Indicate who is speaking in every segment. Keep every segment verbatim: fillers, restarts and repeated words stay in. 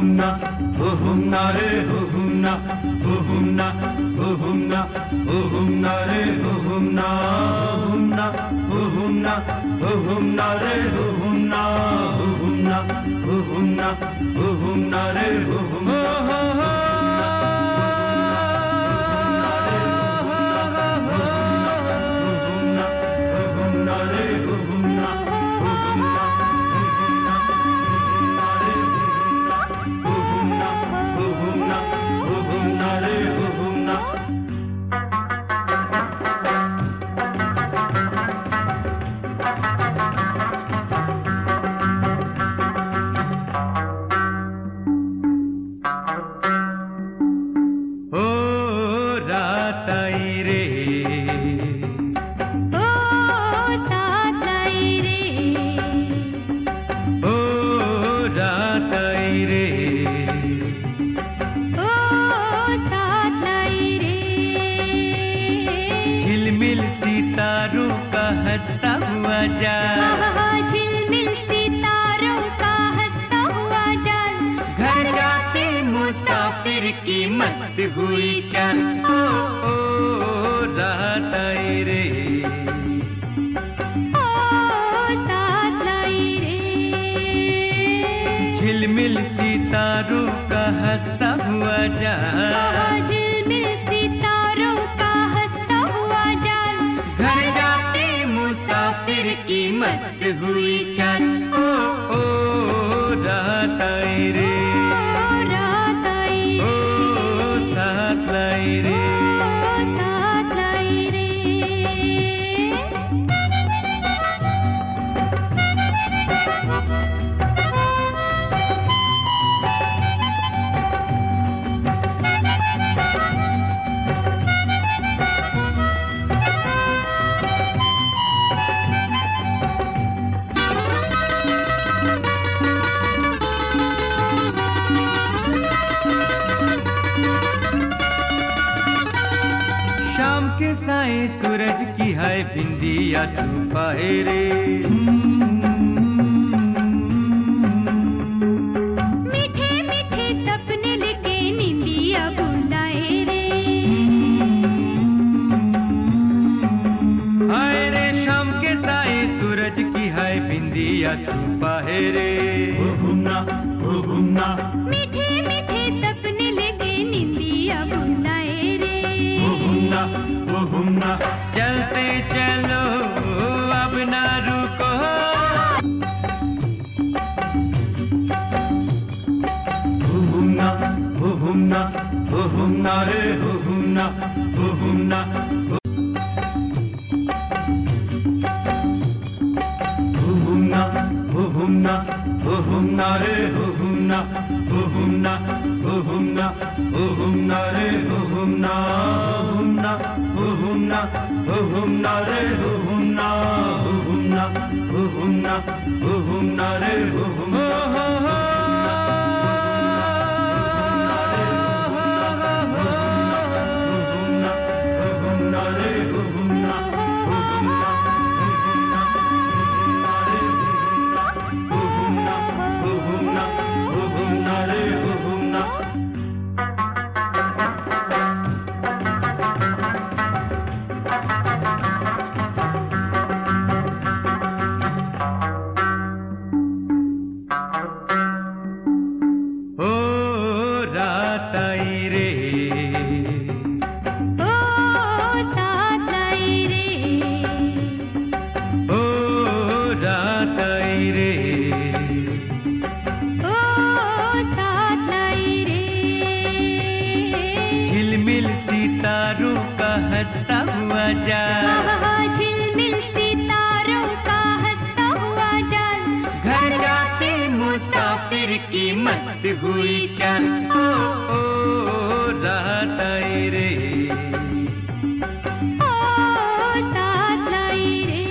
Speaker 1: हुहुमना हुहुमना रे हुहुमना हुहुमना हुहुमना हुहुमना रे हुहुमना हुहुमना हुहुमना हुहुमना रे हुहुमना हुहुमना हुहुमना हुहुमना रे हुहुमना
Speaker 2: झिलमिल सितारों का हंसता हुआ जाल, घर जाते मुसाफिर की मस्त हुई चाल।
Speaker 1: ओ ओ रात आई रे,
Speaker 2: ओ साथ लाई रे।
Speaker 1: झिलमिल सितारों का हंसता हुआ जाल,
Speaker 2: झिलमिल सितारों का हंसता हुआ जाल,
Speaker 1: घर जाते
Speaker 2: मुसाफिर की मस्त हुई चाल।
Speaker 1: ओ ओ रात आई रे,
Speaker 2: रात आई रे,
Speaker 1: ओ साथ लाई रे,
Speaker 2: साथ लाई रे।
Speaker 1: शाम के साए सूरज की है बिंदिया तू पाए रे,
Speaker 2: मीठे मीठे सपने लेके निंदिया बुलाए रे।
Speaker 1: आए रे शाम के साए सूरज की है बिंदिया तू पाए रे, हुहुमना हुहुमना,
Speaker 2: मीठे मीठे सपने लेके निंदिया बुलाए रे।
Speaker 1: हुहुमना हुहुमना, चलते चलो अब ना रुको, हुहुमना हुहुमना हुहुमना रे हुहुमना हुहुमना, हुहुमना हुहुमना हुहुमना रे हुहुमना हुहुमना हुहुमना हुहुमना रे हुहुमना हुहुमना हुहुमना हुहुमना रे हुहुमना हुहुमना हुहुमना हुहुमना रे हुहुमना। सितारों का हंसता हुआ जाल,
Speaker 2: झिलमिल सितारों का हंसता हुआ जाल,
Speaker 1: घर जाते मुसाफिर की मस्त हुई चाल। ओ ओ रात आई रे,
Speaker 2: ओ साथ लाई रे।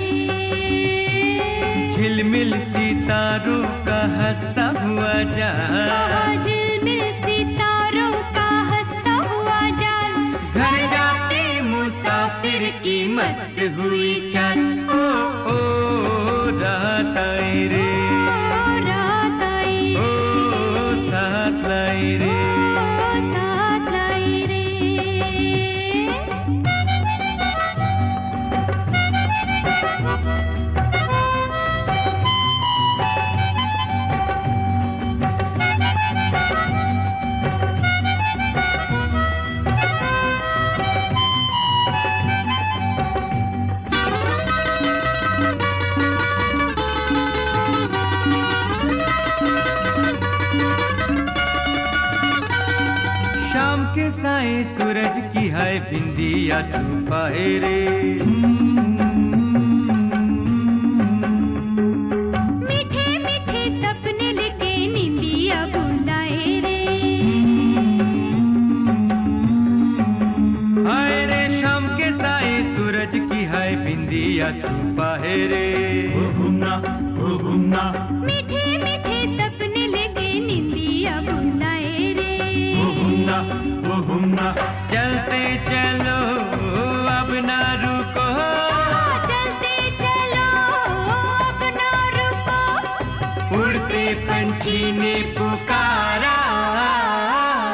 Speaker 1: झिलमिल सितारों का हंसता हुआ जाल,
Speaker 2: झिलमिल सितारों का हंसता हुआ जाल,
Speaker 1: घर जाते
Speaker 2: मुसाफिर की मस्त हुई चाल।
Speaker 1: ओ ओ रात आई रे,
Speaker 2: रात आई
Speaker 1: ओ साथ शाम के साए सूरज की है बिंदिया तू पाए रे।
Speaker 2: मीठे मीठे सपने लेके निंदिया बुलाए रे।
Speaker 1: हाय रे शाम के साए सूरज की है बिंदिया तू पाए रे। हुहुना हुहुना
Speaker 2: मीठे मीठे सपने लेके निंदिया बुलाए रे।
Speaker 1: हुहुना हुहुना चलते चलो अब ना रुको।
Speaker 2: चलते चलो अब ना रुको।
Speaker 1: उड़ते पंछी ने पुकार